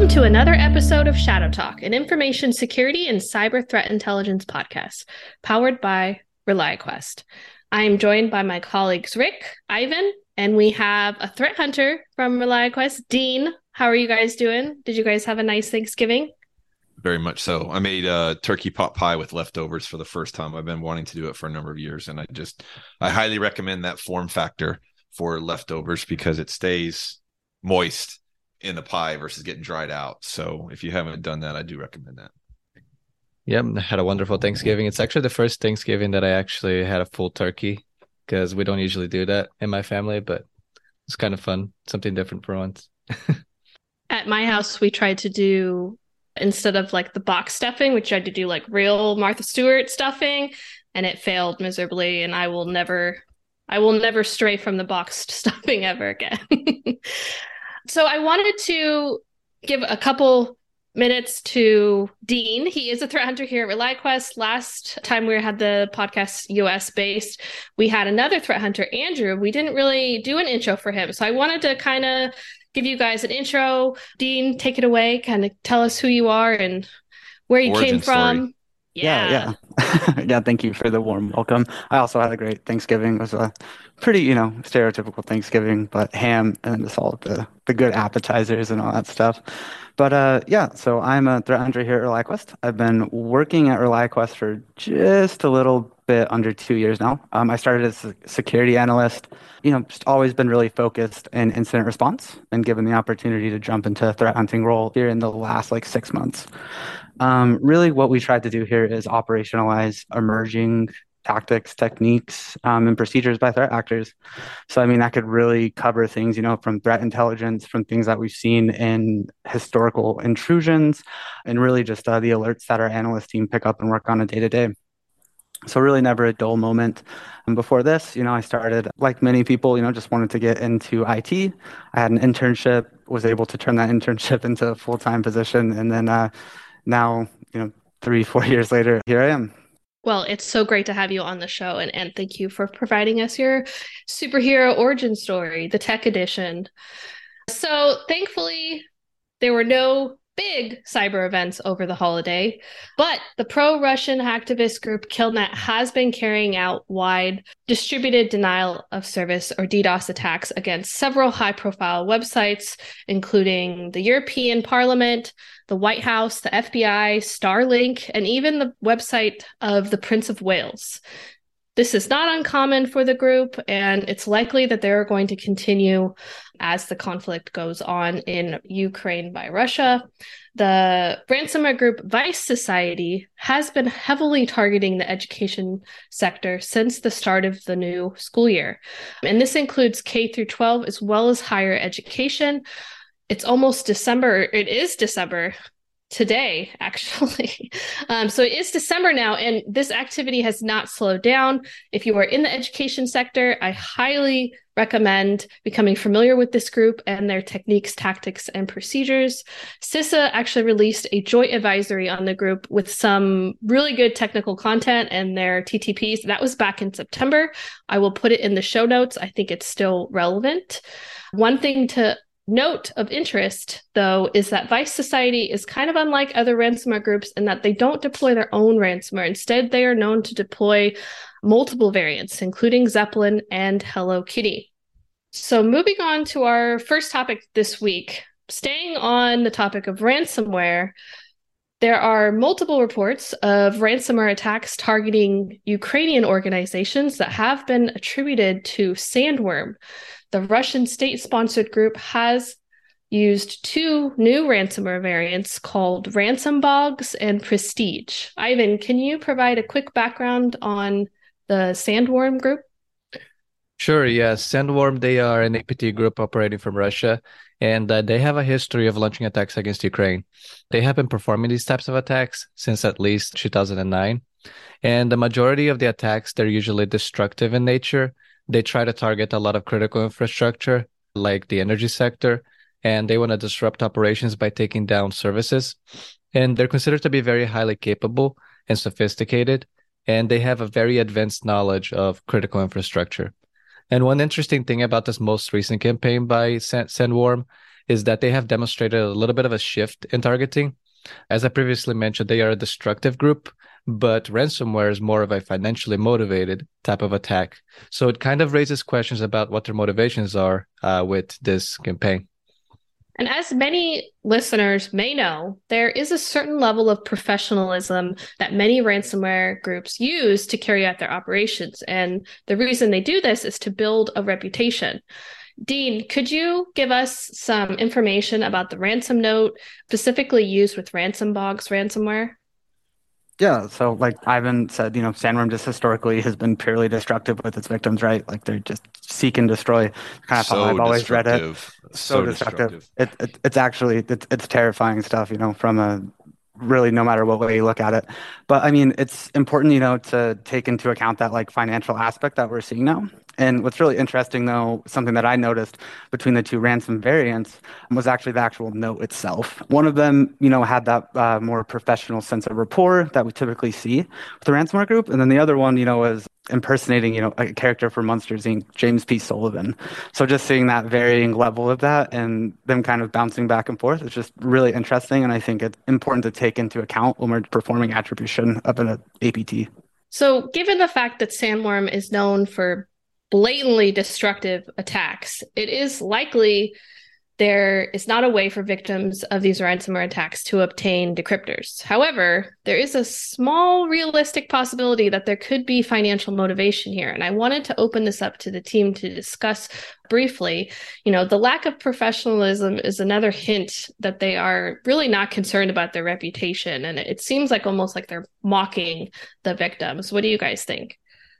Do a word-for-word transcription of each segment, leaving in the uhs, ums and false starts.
Welcome to another episode of Shadow Talk, an information security and cyber threat intelligence podcast powered by ReliaQuest. I am joined by my colleagues Rick, Ivan, and we have a threat hunter from ReliaQuest, Dean. How are you guys doing? Did you guys have a nice Thanksgiving? Very much so. I made a turkey pot pie with leftovers for the first time. I've been wanting to do it for a number of years, and I just I highly recommend that form factor for leftovers because it stays moist in the pie versus getting dried out. So if you haven't done that, I do recommend that. Yep, I had a wonderful Thanksgiving. It's actually the first Thanksgiving that I actually had a full turkey because we don't usually do that in my family, but it's kind of fun, something different for once. At my house, we tried to do, instead of like the box stuffing, we tried to do like real Martha Stewart stuffing, and it failed miserably, and I will never, I will never stray from the boxed stuffing ever again. So I wanted to give a couple minutes to Dean. He is a threat hunter here at ReliaQuest. Last time we had the podcast U S based, we had another threat hunter, Andrew. We didn't really do an intro for him. So I wanted to kind of give you guys an intro. Dean, take it away. Kind of tell us who you are and where you Origin came from. story. Yeah, Yeah, yeah. Yeah, thank you for the warm welcome. I also had a great Thanksgiving. It was a pretty, you know, stereotypical Thanksgiving, but ham and just all the, the good appetizers and all that stuff. But uh, yeah, so I'm a threat hunter here at ReliaQuest. I've been working at ReliaQuest for just a little bit under two years now. Um, I started as a security analyst, you know, just always been really focused in incident response and given the opportunity to jump into a threat hunting role here in the last like six months. Um, really, what we tried to do here is operationalize emerging tactics, techniques, um, and procedures by threat actors. So, I mean, that could really cover things, you know, from threat intelligence, from things that we've seen in historical intrusions, and really just uh, the alerts that our analyst team pick up and work on a day to day. So really never a dull moment. And before this, you know, I started, like many people, you know, just wanted to get into I T. I had an internship, was able to turn that internship into a full-time position. And then uh, now, you know, three, four years later, here I am. Well, it's so great to have you on the show, and, and thank you for providing us your superhero origin story, the tech edition. So thankfully, there were no big cyber events over the holiday, but the pro-Russian hacktivist group KillNet has been carrying out wide distributed denial of service or DDoS attacks against several high-profile websites, including the European Parliament, the White House, the F B I, Starlink, and even the website of the Prince of Wales. This is not uncommon for the group, and it's likely that they're going to continue as the conflict goes on in Ukraine by Russia. The ransomware group Vice Society has been heavily targeting the education sector since the start of the new school year. And this includes K through twelve as well as higher education. It's almost December. It is December today, actually. Um, so it is December now, and this activity has not slowed down. If you are in the education sector, I highly recommend becoming familiar with this group and their techniques, tactics, and procedures. CISA actually released a joint advisory on the group with some really good technical content and their T T Ps. That was back in September. I will put it in the show notes. I think it's still relevant. One thing to note of interest, though, is that Vice Society is kind of unlike other ransomware groups in that they don't deploy their own ransomware. Instead, they are known to deploy multiple variants, including Zeppelin and Hello Kitty. So moving on to our first topic this week, staying on the topic of ransomware, there are multiple reports of ransomware attacks targeting Ukrainian organizations that have been attributed to Sandworm. The Russian state-sponsored group has used two new ransomware variants called Ransombogs and Prestige. Ivan, can you provide a quick background on the Sandworm group? Sure, yes. Sandworm, they are an A P T group operating from Russia, and uh, they have a history of launching attacks against Ukraine. They have been performing these types of attacks since at least two thousand nine, and the majority of the attacks, they're usually destructive in nature. They try to target a lot of critical infrastructure, like the energy sector, and they want to disrupt operations by taking down services. And they're considered to be very highly capable and sophisticated, and they have a very advanced knowledge of critical infrastructure. And one interesting thing about this most recent campaign by Sandworm is that they have demonstrated a little bit of a shift in targeting. As I previously mentioned, they are a destructive group, but ransomware is more of a financially motivated type of attack. So it kind of raises questions about what their motivations are uh, with this campaign. And as many listeners may know, there is a certain level of professionalism that many ransomware groups use to carry out their operations. And the reason they do this is to build a reputation. Dean, could you give us some information about the ransom note specifically used with RansomBox ransomware? Yeah, so like Ivan said, you know, Sandworm just historically has been purely destructive with its victims, right? Like they're just seek and destroy. Kind of so how I've always read it. destructive. So, So destructive. destructive. It, it it's actually it's it's terrifying stuff, you know, from a really no matter what way you look at it. But I mean, it's important, you know, to take into account that like financial aspect that we're seeing now. And what's really interesting, though, something that I noticed between the two ransom variants was actually the actual note itself. One of them, you know, had that uh, more professional sense of rapport that we typically see with the ransomware group. And then the other one, you know, was impersonating, you know, a character from Monsters, Incorporated, James P. Sullivan. So just seeing that varying level of that and them kind of bouncing back and forth is just really interesting. And I think it's important to take into account when we're performing attribution of an A P T. So given the fact that Sandworm is known for blatantly destructive attacks, it is likely there is not a way for victims of these ransomware attacks to obtain decryptors. However, there is a small realistic possibility that there could be financial motivation here. And I wanted to open this up to the team to discuss briefly. You know, the lack of professionalism is another hint that they are really not concerned about their reputation. And it seems like almost like they're mocking the victims. What do you guys think?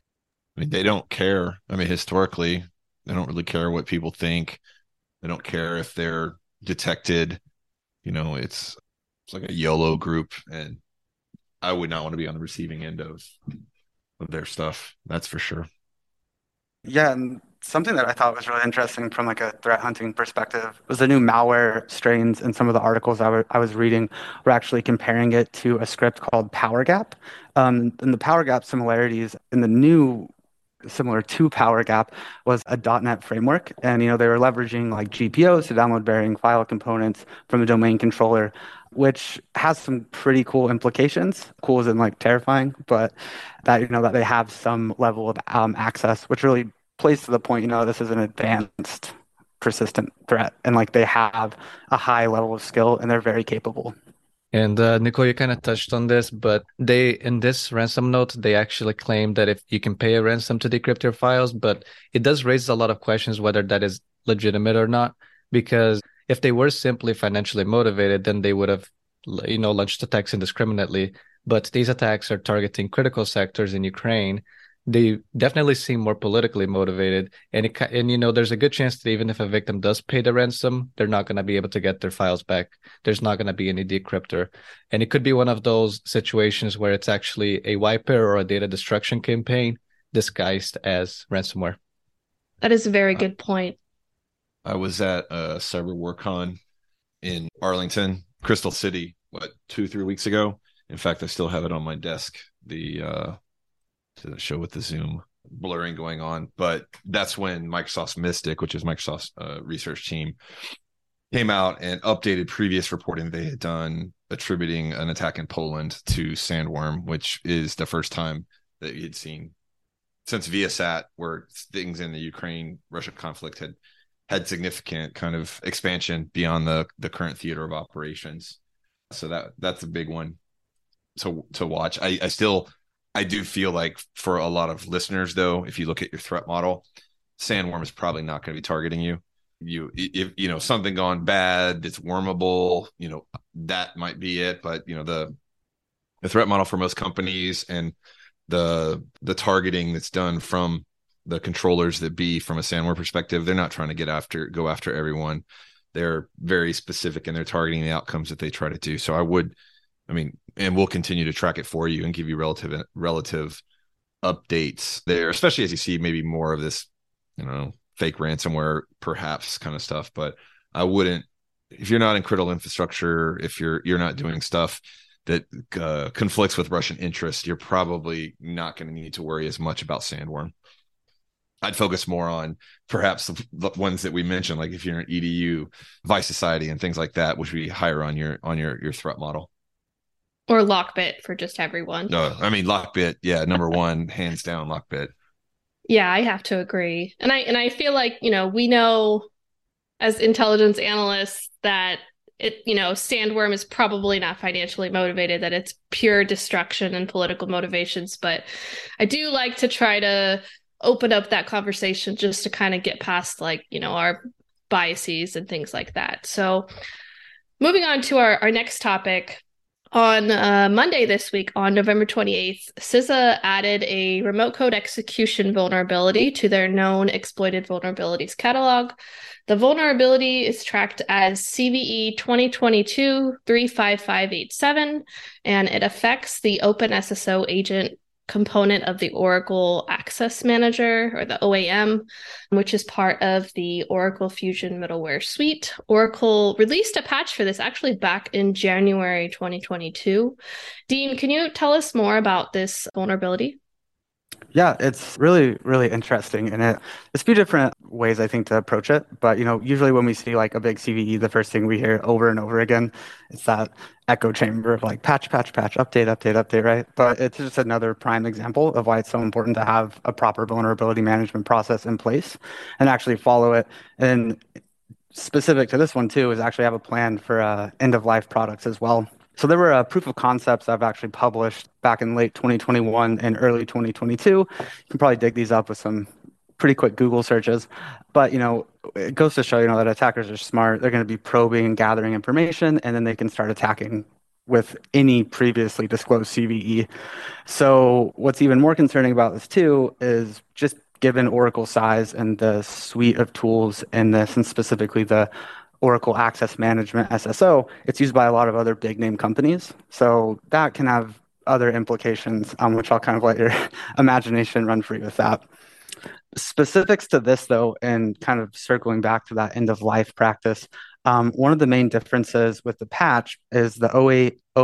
I mean, they don't care. I mean, historically, they don't really care what people think. They don't care if they're detected. You know, it's it's like a YOLO group, and I would not want to be on the receiving end of of their stuff. That's for sure. Yeah, and something that I thought was really interesting from like a threat hunting perspective was the new malware strains. And some of the articles I, were, I was reading were actually comparing it to a script called PowerGap. Um, and the PowerGap similarities in the new similar to PowerGap was a .NET framework. And, you know, they were leveraging like G P Os to download varying file components from the domain controller, which has some pretty cool implications. Cool isn't like terrifying, but that, you know, that they have some level of um, access, which really plays to the point, you know, this is an advanced persistent threat. And like they have a high level of skill and they're very capable. And uh, Nicole, you kind of touched on this, but they, in this ransom note, they actually claim that if you can pay a ransom to decrypt your files, but it does raise a lot of questions whether that is legitimate or not, because if they were simply financially motivated, then they would have, you know, launched attacks indiscriminately. But these attacks are targeting critical sectors in Ukraine. They definitely seem more politically motivated, and it, and you know, there's a good chance that even if a victim does pay the ransom, they're not going to be able to get their files back. There's not going to be any decryptor, and it could be one of those situations where it's actually a wiper or a data destruction campaign disguised as ransomware. That is a very good point. I was at a Cyber WarCon in Arlington, Crystal City, what, two, three weeks ago. In fact, I still have it on my desk. The uh, to the show with the Zoom blurring going on, but that's when Microsoft's Mystic, which is Microsoft's uh, research team, came out and updated previous reporting they had done attributing an attack in Poland to Sandworm, which is the first time that you had seen since Viasat, where things in the Ukraine-Russia conflict had had significant kind of expansion beyond the the current theater of operations. So that that's a big one to to watch. I, I still. I do feel like for a lot of listeners, though, if you look at your threat model, Sandworm is probably not going to be targeting you. You, if you know something gone bad, it's wormable. You know that might be it. But you know the the threat model for most companies and the the targeting that's done from the controllers that be from a Sandworm perspective, they're not trying to get after go after everyone. They're very specific in their targeting the outcomes that they try to do. So I would. I mean, and we'll continue to track it for you and give you relative relative updates there, especially as you see maybe more of this, you know, fake ransomware, perhaps kind of stuff. But I wouldn't, if you're not in critical infrastructure, if you're you're not doing stuff that uh, conflicts with Russian interests, you're probably not going to need to worry as much about Sandworm. I'd focus more on perhaps the, the ones that we mentioned, like if you're an E D U, Vice Society, and things like that, which would be higher on your on your your threat model. Or Lockbit for just everyone. No, I mean Lockbit, yeah, number one, hands down, Lockbit. Yeah, I have to agree. And I and I feel like, you know, we know as intelligence analysts that it, you know, Sandworm is probably not financially motivated, that it's pure destruction and political motivations. But I do like to try to open up that conversation just to kind of get past, like, you know, our biases and things like that. So moving on to our, our next topic. On uh, Monday this week, on November twenty-eighth, C I S A added a remote code execution vulnerability to their known exploited vulnerabilities catalog. The vulnerability is tracked as C V E twenty twenty-two dash three five five eight seven, and it affects the OpenSSO agent component of the Oracle Access Manager, or the O A M, which is part of the Oracle Fusion Middleware Suite. Oracle released a patch for this actually back in January twenty twenty-two. Dean, can you tell us more about this vulnerability? Yeah, it's really, really interesting. And it, there's a few different ways, I think, to approach it. But, you know, usually when we see like a big C V E, the first thing we hear over and over again is that echo chamber of like patch, patch, patch, update, update, update, right? But it's just another prime example of why it's so important to have a proper vulnerability management process in place and actually follow it. And specific to this one, too, is actually have a plan for uh, end-of-life products as well. So there were uh, proof of concepts I've actually published back in late twenty twenty-one and early twenty twenty-two. You can probably dig these up with some pretty quick Google searches. But, you know, it goes to show, you know, that attackers are smart. They're going to be probing and gathering information, and then they can start attacking with any previously disclosed C V E. So what's even more concerning about this, too, is just given Oracle's size and the suite of tools in this, and specifically the Oracle Access Management S S O, it's used by a lot of other big name companies. So that can have other implications, um, which I'll kind of let your imagination run free with that. Specifics to this, though, and kind of circling back to that end of life practice, um, one of the main differences with the patch is the O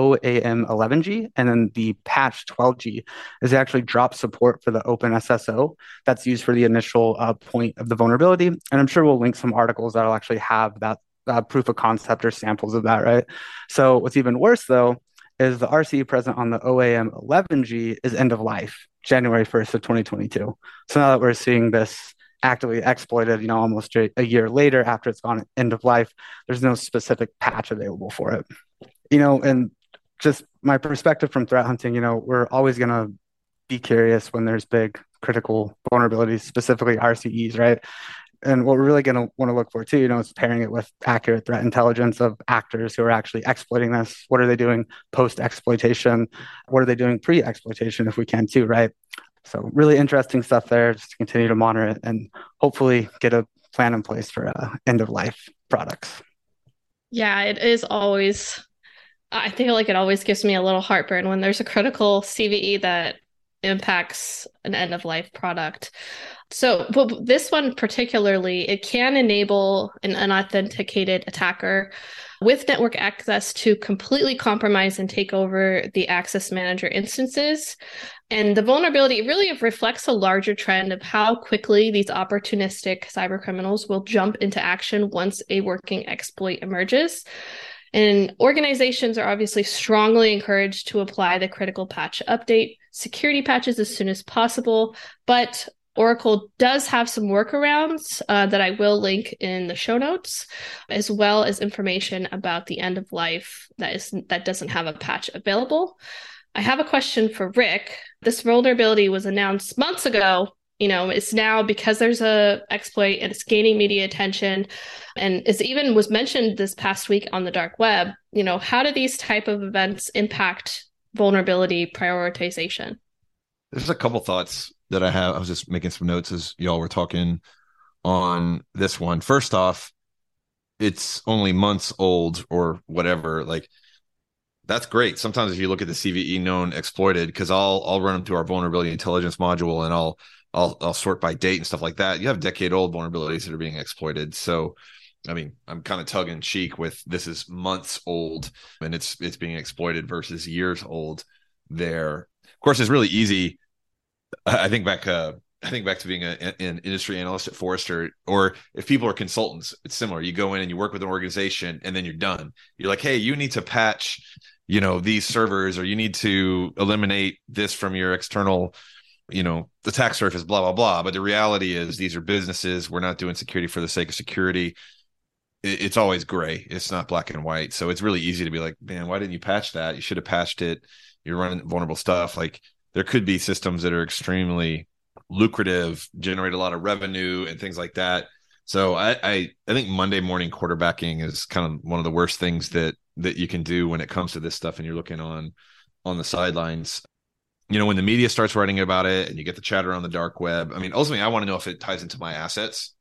A M eleven G and then the patch twelve G is actually drop support for the OpenSSO that's used for the initial uh, point of the vulnerability. And I'm sure we'll link some articles that'll actually have that uh, proof of concept or samples of that, right? So what's even worse, though, is the R C E present on the O A M eleven G is end of life, January first of twenty twenty-two. So now that we're seeing this actively exploited, you know, almost a, a year later after it's gone end of life, there's no specific patch available for it. You know, and just my perspective from threat hunting, you know, we're always going to be curious when there's big critical vulnerabilities, specifically R C Es, right? And what we're really going to want to look for too, you know, is pairing it with accurate threat intelligence of actors who are actually exploiting this. What are they doing post-exploitation? What are they doing pre-exploitation if we can too, right? So really interesting stuff there, just to continue to monitor it and hopefully get a plan in place for uh, end-of-life products. Yeah, it is always, I feel like it always gives me a little heartburn when there's a critical C V E that impacts an end-of-life product. So but this one particularly, it can enable an unauthenticated attacker with network access to completely compromise and take over the Access Manager instances. And the vulnerability really reflects a larger trend of how quickly these opportunistic cyber criminals will jump into action once a working exploit emerges. And organizations are obviously strongly encouraged to apply the critical patch update security patches as soon as possible, but Oracle does have some workarounds uh, that I will link in the show notes, as well as information about the end of life that is that doesn't have a patch available. I have a question for Rick. This vulnerability was announced months ago. You know, it's now, because there's a exploit and it's gaining media attention, and it even was mentioned this past week on the dark web. You know, how do these type of events impact vulnerability prioritization? There's a couple thoughts that I have. I was just making some notes as y'all were talking on this one. First off, it's only months old or whatever. Like, that's great. Sometimes if you look at the C V E known exploited, because I'll I'll run them through our vulnerability intelligence module, and I'll I'll I'll sort by date and stuff like that. You have decade old vulnerabilities that are being exploited. So, I mean, I'm kind of tongue in cheek with this is months old and it's it's being exploited versus years old there. Of course, it's really easy. I think back uh, I think back to being a, an industry analyst at Forrester, or if people are consultants, it's similar. You go in and you work with an organization and then you're done. You're like, hey, you need to patch, you know, these servers, or you need to eliminate this from your external, you know, attack surface, blah, blah, blah. But the reality is these are businesses. We're not doing security for the sake of security. It's always gray. It's not black and white. So it's really easy to be like, man, why didn't you patch that? You should have patched it. You're running vulnerable stuff. Like, there could be systems that are extremely lucrative, generate a lot of revenue and things like that. So I, I, I think Monday morning quarterbacking is kind of one of the worst things that, that you can do when it comes to this stuff. And you're looking on, on the sidelines, you know, when the media starts writing about it and you get the chatter on the dark web. I mean, ultimately I want to know if it ties into my assets.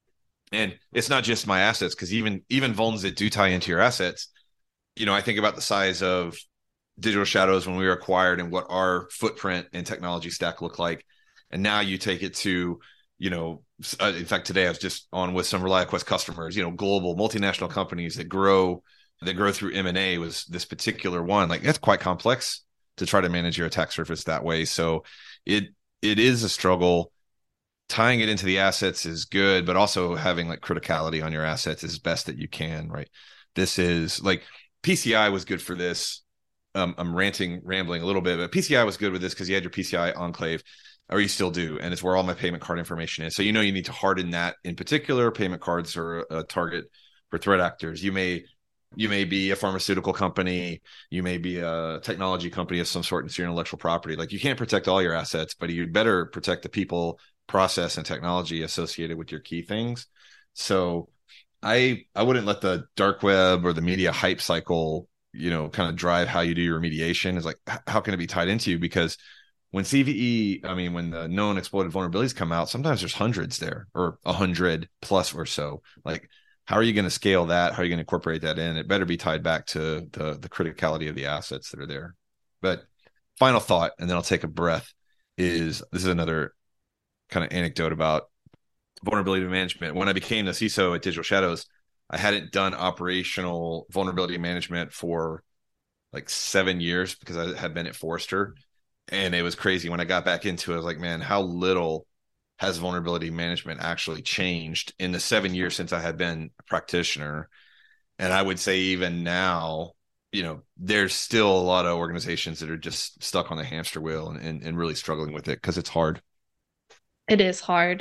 And it's not just my assets, because even even vulns that do tie into your assets, you know, I think about the size of Digital Shadows when we were acquired and what our footprint and technology stack looked like. And now you take it to, you know, uh, in fact, today I was just on with some ReliaQuest customers, you know, global multinational companies that grow, that grow through M and A. Was this particular one. Like, that's quite complex to try to manage your attack surface that way. So it it is a struggle. Tying it into the assets is good, but also having like criticality on your assets is best that you can, right? This is like P C I was good for this. Um, I'm ranting, rambling a little bit, but P C I was good with this because you had your P C I enclave, or you still do. And it's where all my payment card information is. So, you know, you need to harden that in particular. Payment cards are a target for threat actors. You may, you may be a pharmaceutical company. You may be a technology company of some sort, and it's your intellectual property. Like, you can't protect all your assets, but you'd better protect the people, process, and technology associated with your key things. So I I wouldn't let the dark web or the media hype cycle, you know, kind of drive how you do your remediation. Is like, how can it be tied into you? Because when C V E, I mean, when the known exploited vulnerabilities come out, sometimes there's hundreds there, or a hundred plus or so. Like, how are you going to scale that? How are you going to incorporate that in? It better be tied back to the the criticality of the assets that are there. But final thought, and then I'll take a breath, is this is another kind of anecdote about vulnerability management. When I became the C I S O at Digital Shadows, I hadn't done operational vulnerability management for like seven years because I had been at Forrester. And it was crazy. When I got back into it, I was like, man, how little has vulnerability management actually changed in the seven years since I had been a practitioner? And I would say even now, you know, there's still a lot of organizations that are just stuck on the hamster wheel and, and, and really struggling with it because it's hard. It is hard.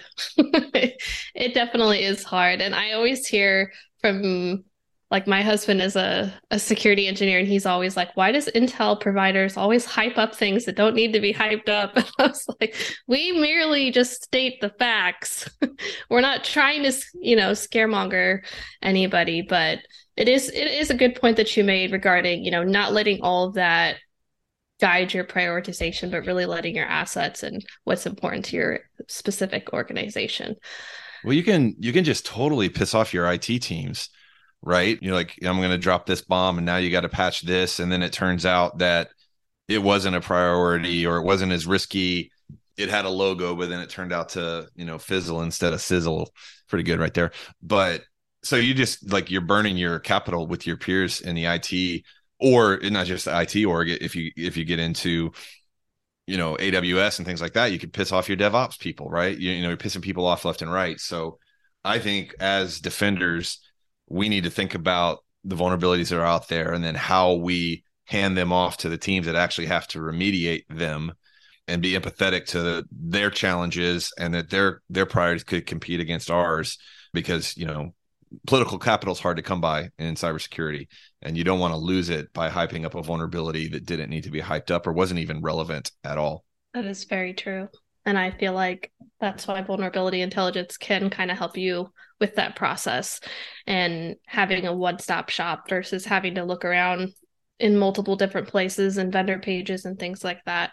It definitely is hard. And I always hear from, like, my husband is a, a security engineer, and he's always like, why does Intel providers always hype up things that don't need to be hyped up? And I was like, we merely just state the facts. We're not trying to, you know, scaremonger anybody, but it is, it is a good point that you made regarding, you know, not letting all of that guide your prioritization, but really letting your assets and what's important to your specific organization. Well, you can you can just totally piss off your I T teams, right? You're like, I'm going to drop this bomb, and now you got to patch this, and then it turns out that it wasn't a priority, or it wasn't as risky. It had a logo, but then it turned out to, you know, fizzle instead of sizzle. Pretty good right there. But so you just, like, you're burning your capital with your peers in the I T, or not just the I T org. If you if you get into, you know, A W S and things like that, you could piss off your DevOps people, right? You, you know, you're pissing people off left and right. So I think as defenders, we need to think about the vulnerabilities that are out there, and then how we hand them off to the teams that actually have to remediate them, and be empathetic to the, their challenges, and that their their priorities could compete against ours, because, you know, political capital is hard to come by in cybersecurity, and you don't want to lose it by hyping up a vulnerability that didn't need to be hyped up or wasn't even relevant at all. That is very true. And I feel like that's why vulnerability intelligence can kind of help you with that process, and having a one-stop shop versus having to look around in multiple different places and vendor pages and things like that.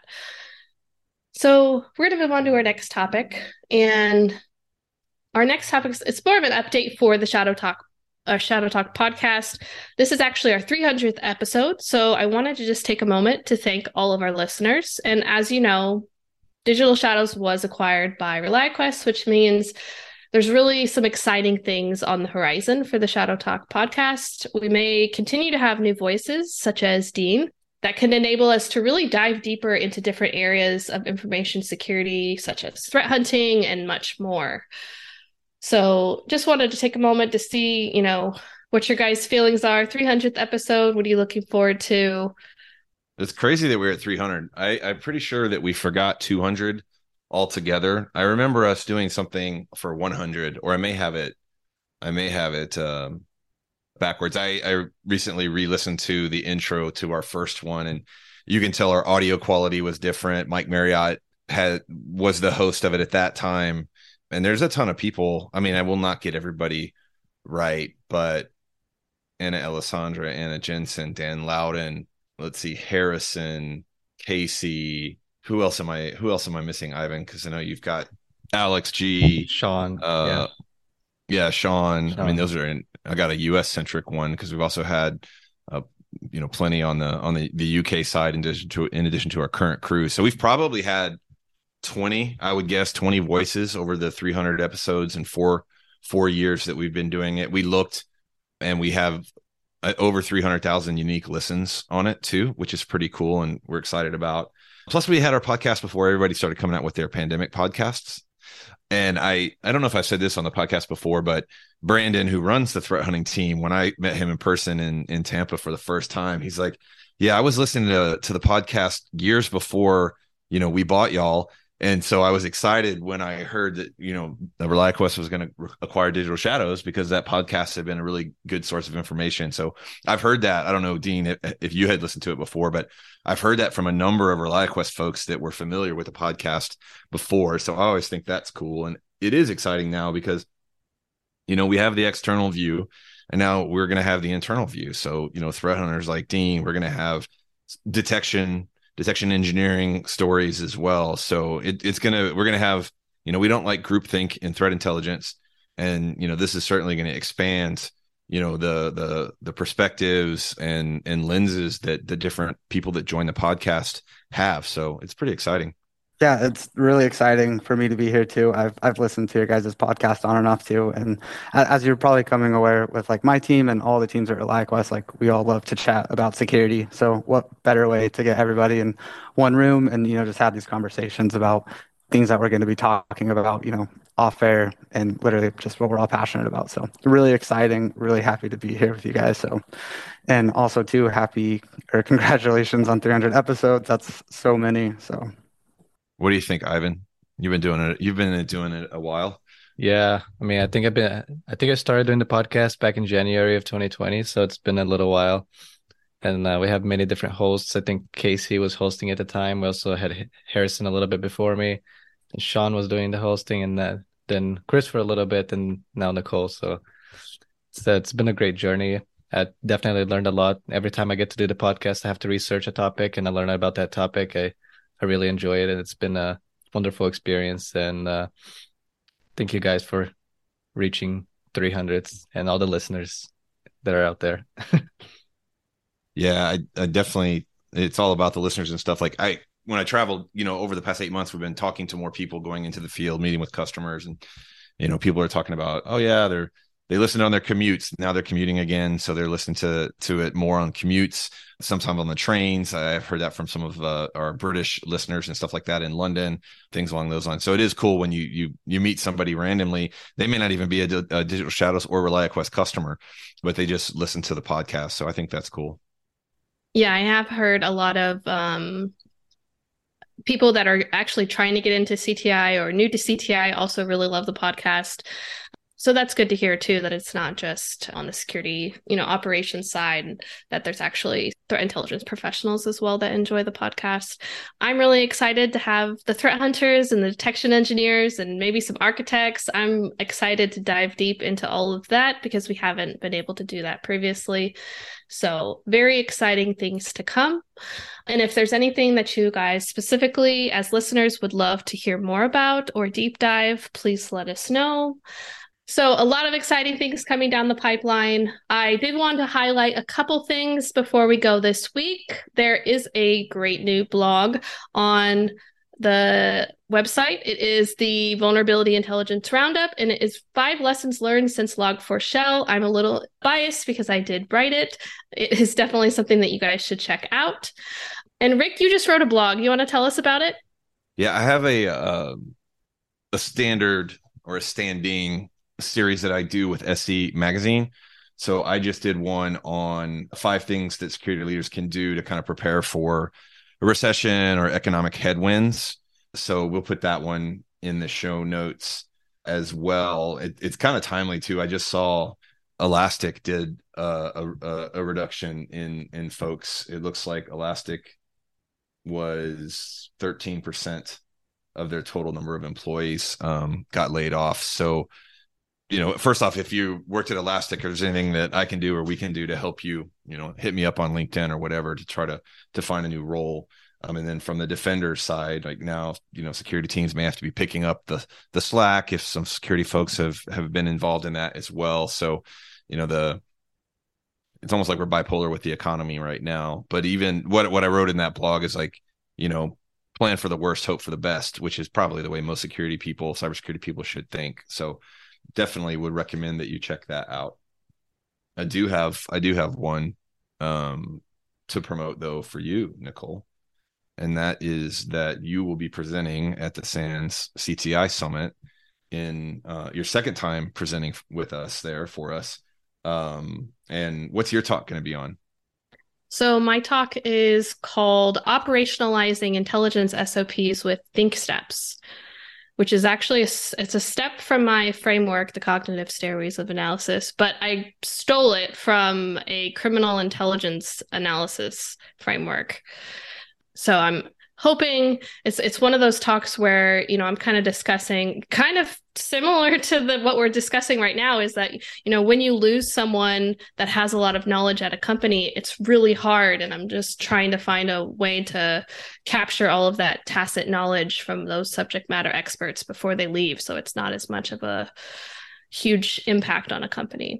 So we're going to move on to our next topic. And our next topic, it's more of an update for the Shadow Talk, our Shadow Talk podcast. This is actually our three hundredth episode. So I wanted to just take a moment to thank all of our listeners. And as you know, Digital Shadows was acquired by ReliaQuest, which means there's really some exciting things on the horizon for the Shadow Talk podcast. We may continue to have new voices, such as Dean, that can enable us to really dive deeper into different areas of information security, such as threat hunting and much more. So just wanted to take a moment to see, you know, what your guys' feelings are. three hundredth episode, what are you looking forward to? It's crazy that we're at three hundred. I, I'm pretty sure that we forgot two hundred altogether. I remember us doing something for one hundred, or I may have it, I may have it um, backwards. I, I recently re-listened to the intro to our first one, and you can tell our audio quality was different. Mike Marriott had was the host of it at that time, and there's a ton of people. I mean, I will not get everybody right, but Anna Alessandra, Anna Jensen, Dan Loudon, let's see, Harrison, Casey. Who else am I? Who else am I missing, Ivan? Because I know you've got Alex G, Sean. Uh, yeah. yeah, Sean. Sean. I mean, those are. In, I got a U S centric one because we've also had, uh, you know, plenty on the on the, the U K side in addition to in addition to our current crew. So we've probably had twenty, I would guess, twenty voices over the three hundred episodes and four four years that we've been doing it. We looked, and we have over three hundred thousand unique listens on it too, which is pretty cool, and we're excited about. Plus, we had our podcast before everybody started coming out with their pandemic podcasts. And I, I don't know if I've said this on the podcast before, but Brandon, who runs the threat hunting team, when I met him in person in, in Tampa for the first time, he's like, yeah, I was listening to, to the podcast years before, you know, we bought y'all. And so I was excited when I heard that, you know, ReliaQuest was going to acquire Digital Shadows, because that podcast had been a really good source of information. So I've heard that. I don't know, Dean, if, if you had listened to it before, but I've heard that from a number of ReliaQuest folks that were familiar with the podcast before. So I always think that's cool. And it is exciting now because, you know, we have the external view, and now we're going to have the internal view. So, you know, threat hunters like Dean, we're going to have detection detection engineering stories as well. So it, it's going to, we're going to have, you know, we don't like groupthink in threat intelligence. And, you know, this is certainly going to expand, you know, the, the, the perspectives and, and lenses that the different people that join the podcast have. So it's pretty exciting. Yeah, it's really exciting for me to be here too. I've I've listened to your guys' podcast on and off too, and as you're probably coming aware with like my team and all the teams at ReliaQuest, like we all love to chat about security. So what better way to get everybody in one room and, you know, just have these conversations about things that we're going to be talking about, you know, off air, and literally just what we're all passionate about. So really exciting, really happy to be here with you guys. So, and also too happy or congratulations on three hundred episodes. That's so many. So. What do you think, Ivan? You've been doing it. You've been doing it a while. Yeah, I mean, I think I've been. I think I started doing the podcast back in January of twenty twenty, so it's been a little while. And uh, we have many different hosts. I think Casey was hosting at the time. We also had Harrison a little bit before me, and Sean was doing the hosting, and uh, then Chris for a little bit, and now Nicole. So it's, uh, it's been a great journey. I definitely learned a lot. Every time I get to do the podcast, I have to research a topic, and I learn about that topic. I I really enjoy it, and it's been a wonderful experience. And uh, thank you guys for reaching three hundreds and all the listeners that are out there. Yeah, I, I definitely, it's all about the listeners and stuff. Like I, when I traveled, you know, over the past eight months, we've been talking to more people, going into the field, meeting with customers, and, you know, people are talking about, oh yeah, they're, they listen on their commutes. Now they're commuting again. So they're listening to, to it more on commutes, sometimes on the trains. I've heard that from some of uh, our British listeners and stuff like that in London, things along those lines. So it is cool when you, you, you meet somebody randomly. They may not even be a, a Digital Shadows or ReliaQuest customer, but they just listen to the podcast. So I think that's cool. Yeah, I have heard a lot of um, people that are actually trying to get into C T I or new to C T I also really love the podcast. So that's good to hear too, that it's not just on the security, you know, operations side, that there's actually threat intelligence professionals as well that enjoy the podcast. I'm really excited to have the threat hunters and the detection engineers and maybe some architects. I'm excited to dive deep into all of that because we haven't been able to do that previously. So very exciting things to come. And if there's anything that you guys specifically as listeners would love to hear more about or deep dive, please let us know. So a lot of exciting things coming down the pipeline. I did want to highlight a couple things before we go this week. There is a great new blog on the website. It is the Vulnerability Intelligence Roundup, and it is five lessons learned since log four shell. I'm a little biased because I did write it. It is definitely something that you guys should check out. And Rick, you just wrote a blog. You want to tell us about it? Yeah, I have a uh, a standard or a standing series that I do with S E Magazine. So I just did one on five things that security leaders can do to kind of prepare for a recession or economic headwinds. So we'll put that one in the show notes as well. It, it's kind of timely too. I just saw Elastic did uh, a, a reduction in in folks. It looks like Elastic was thirteen percent of their total number of employees um, got laid off. So, you know, first off, if you worked at Elastic, or there's anything that I can do or we can do to help you, you know, hit me up on LinkedIn or whatever to try to to find a new role. Um, and then from the defender side, like now, you know, security teams may have to be picking up the the slack if some security folks have have been involved in that as well. So, you know, the it's almost like we're bipolar with the economy right now. But even what what I wrote in that blog is like, you know, plan for the worst, hope for the best, which is probably the way most security people, cybersecurity people should think. So definitely would recommend that you check that out. I do have I do have one um, to promote though for you, Nicole. And that is that you will be presenting at the SANS C T I Summit in uh, your second time presenting with us there for us. Um, and what's your talk going to be on? So my talk is called Operationalizing Intelligence S O Ps with Think Steps, which is actually a, it's a step from my framework, the Cognitive Stairways of Analysis, but I stole it from a criminal intelligence analysis framework. So I'm hoping it's it's one of those talks where, you know, I'm kind of discussing kind of similar to the what we're discussing right now is that, you know, when you lose someone that has a lot of knowledge at a company, it's really hard. And I'm just trying to find a way to capture all of that tacit knowledge from those subject matter experts before they leave. So it's not as much of a huge impact on a company.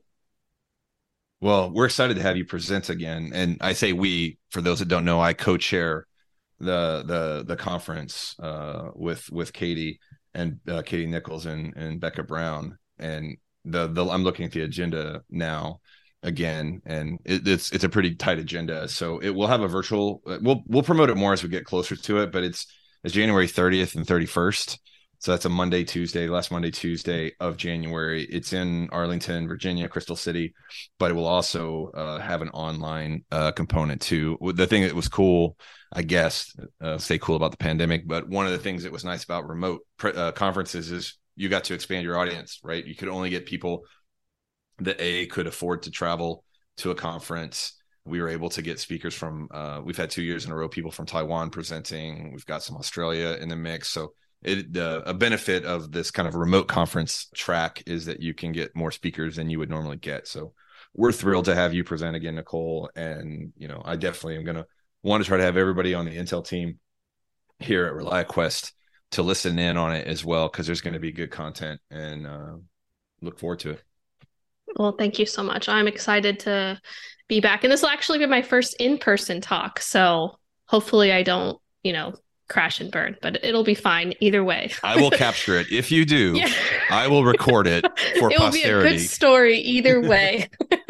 Well, we're excited to have you present again. And I say we, for those that don't know, I co-chair the the the conference uh with with Katie and uh, Katie Nichols and and Becca Brown, and the the I'm looking at the agenda now again, and it, it's it's a pretty tight agenda. So it will have a virtual. We'll we'll promote it more as we get closer to it, but it's it's January thirtieth and thirty-first. So that's a Monday, Tuesday, last Monday, Tuesday of January. It's in Arlington, Virginia, Crystal City, but it will also uh, have an online uh, component too. The thing that was cool, I guess, uh, stay cool about the pandemic, but one of the things that was nice about remote pre- uh, conferences is you got to expand your audience, right? You could only get people that A, could afford to travel to a conference. We were able to get speakers from, uh, we've had two years in a row, people from Taiwan presenting. We've got some Australia in the mix. So It, uh, a benefit of this kind of remote conference track is that you can get more speakers than you would normally get. So we're thrilled to have you present again, Nicole. And, you know, I definitely am going to want to try to have everybody on the Intel team here at ReliaQuest to listen in on it as well, because there's going to be good content, and uh, look forward to it. Well, thank you so much. I'm excited to be back. And this will actually be my first in-person talk. So hopefully I don't, you know, crash and burn, but it'll be fine either way. I will capture it. If you do, yeah. I will record it for it posterity. It will be a good story either way.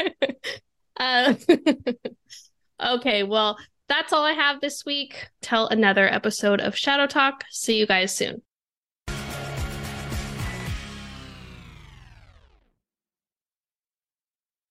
uh, okay, well, that's all I have this week. Till another episode of Shadow Talk. See you guys soon.